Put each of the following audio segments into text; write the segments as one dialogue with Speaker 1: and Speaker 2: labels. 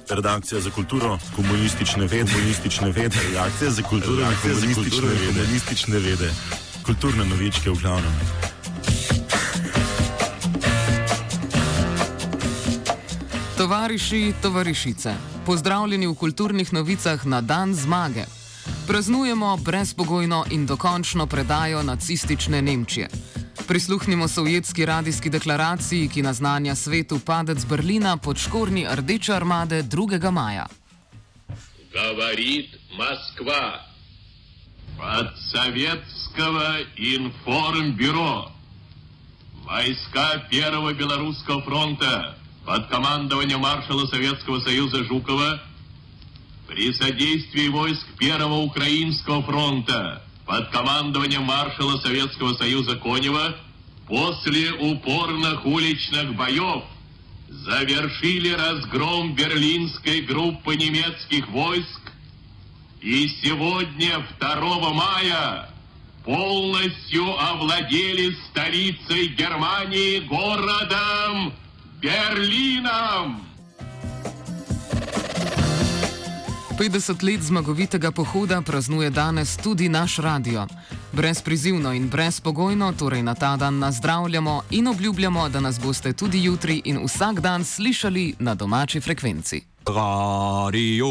Speaker 1: Redakcija za kulturo, komunistične vede, redakcija za kulturo, komunistične vede, kulturne novičke v glavnem.
Speaker 2: Tovariši, tovarišice, pozdravljeni v kulturnih novicah na dan zmage. Praznujemo brezpogojno in dokončno predajo nacistične Nemčije. Prisluhnimo sovjetski radijski deklaraciji, ki naznanja svetu padec Berlina pod škornji Rdeče armade 2. maja.
Speaker 3: Говорит Москва. От Советского информбюро. Войска Первого Белорусского фронта под командованием маршала Советского Союза Жукова при содействии войск Первого Украинского фронта под командованием маршала Советского Союза Конева после упорных уличных боев завершили разгром берлинской группы немецких войск и сегодня, 2 мая, полностью овладели столицей Германии, городом Berlinom!
Speaker 2: 50 let zmagovitega pohoda praznuje danes tudi naš radio. Brezprizivno in brezpogojno torej na ta dan nazdravljamo in obljubljamo, da nas boste tudi jutri in vsak dan slišali na domači frekvenci.
Speaker 4: Radio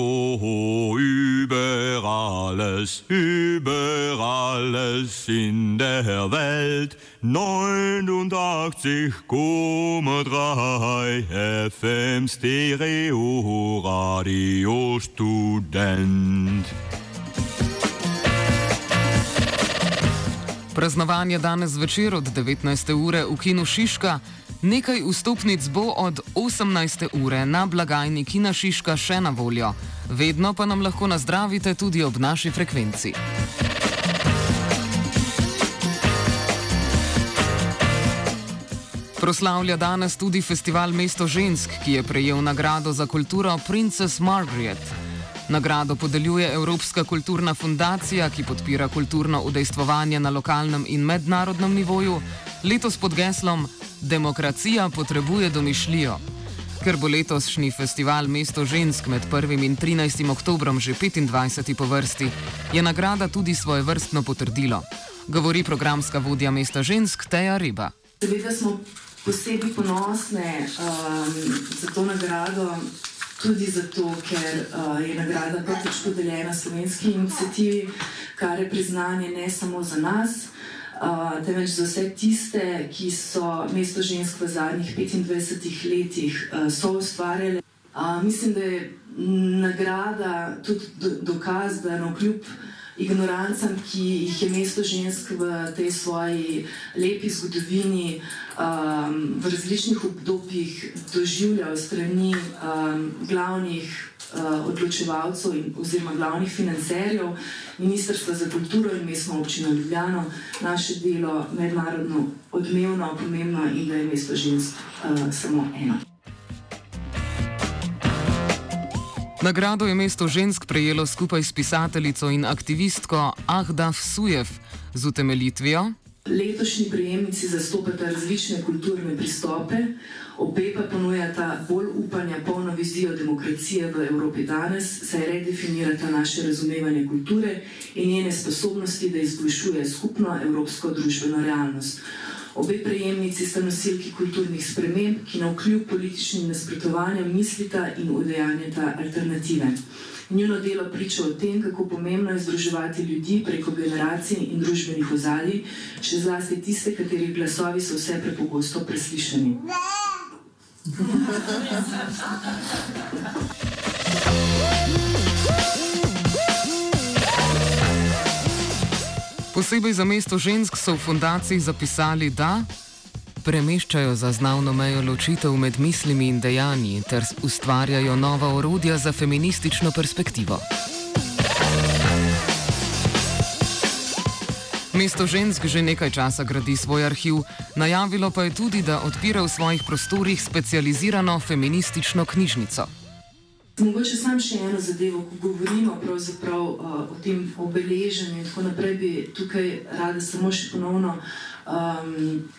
Speaker 4: über alles in der Welt, 89,3 FM Stereo Radio Student.
Speaker 2: Praznovanje danes zvečer od 19. ure v kinu Šiška. Nekaj vstopnic bo od 18. ure na blagajni Kina Šiška še na voljo. Vedno pa nam lahko nazdravite tudi ob naši frekvenci. Proslavlja danes tudi festival Mesto žensk, ki je prejel nagrado za kulturo Princess Margaret. Nagrado podeljuje Evropska kulturna fundacija, ki podpira kulturno udejstvovanje na lokalnem in mednarodnem nivoju, letos pod geslom Demokracija potrebuje domišljijo. Ker bo letošnji festival Mesto žensk med 1. in 13. oktobrom že 25. po vrsti, je nagrada tudi svojevrstno potrdilo. Govori programska vodja Mesta žensk Teja Riba.
Speaker 5: Seveda smo posebej ponosne za to nagrado, tudi zato, ker je nagrada prvič podeljena slovenski iniciativi, kar je priznanje ne samo za nas, temveč za vse tiste, ki so Mesto žensk v zadnjih 25 letih soustvarjali. Mislim, da je nagrada tudi dokaz, da navkljub ignorancam, ki jih je Mesto žensk v tej svoji lepi zgodovini v različnih obdobjih doživljal strani glavnih odločevalcev oziroma glavnih financerjev, Ministrstva za kulturo in Mestno občino Ljubljano, naše delo mednarodno odmevno, pomembno in da je Mesto žensk samo eno.
Speaker 2: Nagrado je Mesto žensk prejelo skupaj s pisateljico in aktivistko Ahda Vsujev z utemeljitvijo.
Speaker 5: Letošnji prejemnici zastopata različne kulturne pristope, obe pa ponujata bolj upanja polno vizijo demokracije v Evropi danes, saj redefinirata naše razumevanje kulture in njene sposobnosti, da izboljšuje skupno evropsko družbeno realnost. Obe prejemnici sta nosilki kulturnih sprememb, ki navkljub političnim nasprotovanjem mislita in udejanjata alternative. Njuno delo priča o tem, kako pomembno je združevati ljudi preko generacij in družbenih ozadij, še zlasti tiste, katerih glasovi so vse prepogosto preslišani.
Speaker 2: Posebej za Mesto žensk so v fundaciji zapisali, da premeščajo zaznavno mejo ločitev med mislimi in dejanji ter ustvarjajo nova orodja za feministično perspektivo. Mesto žensk že nekaj časa gradi svoj arhiv, najavilo pa je tudi, da odpira v svojih prostorih specializirano feministično knjižnico.
Speaker 5: Mogoče sam še eno zadevo, ko govorimo pravzaprav o tem obeleženju in tako naprej, bi tukaj rada samo še ponovno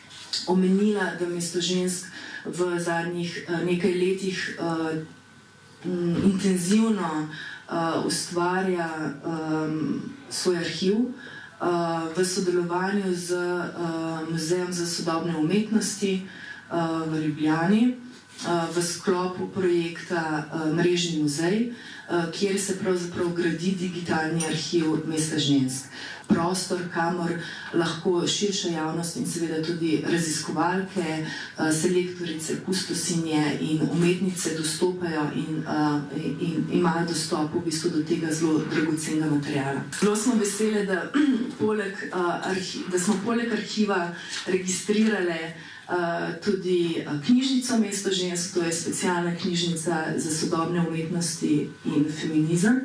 Speaker 5: omenila, da Mesto žensk v zadnjih nekaj letih intenzivno ustvarja svoj arhiv v sodelovanju z Muzejem za sodobne umetnosti v Ljubljani v sklopu projekta Mrežni muzej, kjer se pravzaprav gradi digitalni arhiv mesta žensk. Prostor, kamor lahko širša javnost in seveda tudi raziskovalke, selektorice, kustosinje in umetnice dostopajo in imajo dostop v bistvu do tega zelo dragocenega materijala. Zelo smo vesele, da smo poleg arhiva registrirale tudi knjižnico Mesto žensk, to je specialna knjižnica za sodobne umetnosti in feminizem.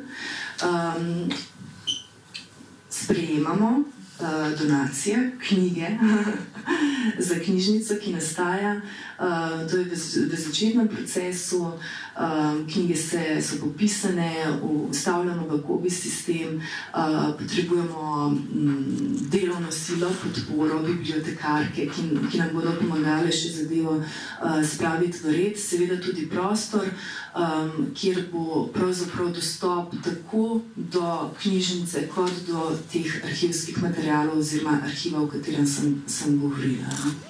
Speaker 5: Sprejemamo donacije, knjige za knjižnico, ki nastaja. To je v začetnem procesu. Knjige so popisane, vstavljamo v KOBI sistem, potrebujemo delovno silo, podporo, bibliotekarke, ki nam bodo pomagale še zadevo spraviti v red. Seveda tudi prostor, kjer bo pravzaprav dostop tako do knjižnice kot do teh arhivskih materialov oziroma arhiva, o katerem sem govorila.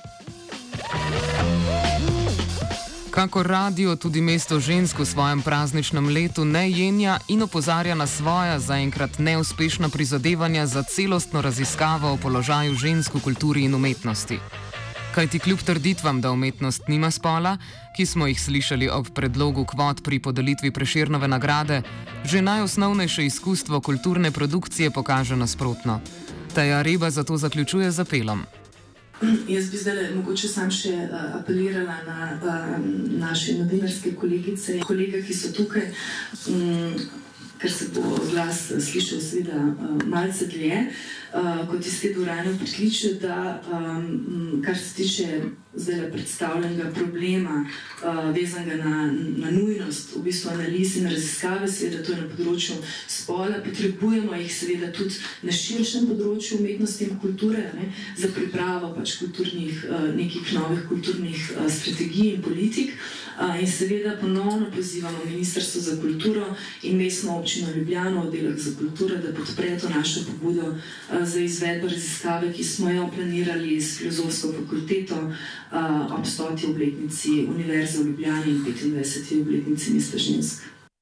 Speaker 2: Kakor radio, tudi Mesto žensk v svojem prazničnem letu ne jenja in opozarja na svoja zaenkrat neuspešna prizadevanja za celostno raziskavo o položaju žensk v kulturi in umetnosti. Kajti kljub trditvam, da umetnost nima spola, ki smo jih slišali ob predlogu kvot pri podelitvi Prešernove nagrade, že najosnovnejše izkustvo kulturne produkcije pokaže nasprotno. Teja Reba zato zaključuje z apelom.
Speaker 5: Jaz bi zdaj mogoče sam še apelirala na naše novinarske kolegice in kolega, ki so tukaj, ker se bo glas slišal seveda malce dlje, kot iz te dvorane v pritličju, da kar se tiče zdaj predstavljenega problema vezanega na nujnost v bistvu analiz in raziskave, seveda to je na področju spola, potrebujemo jih seveda tudi na širšem področju umetnosti in kulture, za pripravo pač nekih novih kulturnih strategij in politik. In seveda ponovno pozivamo Ministrstvo za kulturo in Mestno občino Ljubljano, oddelek za kulturo, da podpre to našo pobudo za izvedbo raziskave, ki smo jo planirali s Filozofsko fakulteto ob 100. obletnici Univerze v Ljubljani in 25. obletnici Mesta žensk.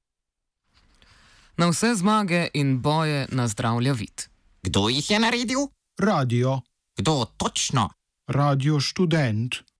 Speaker 2: Na vse zmage in boje nazdravlja vid.
Speaker 6: Kdo jih je naredil?
Speaker 7: Radio.
Speaker 6: Kdo točno?
Speaker 7: Radio Študent.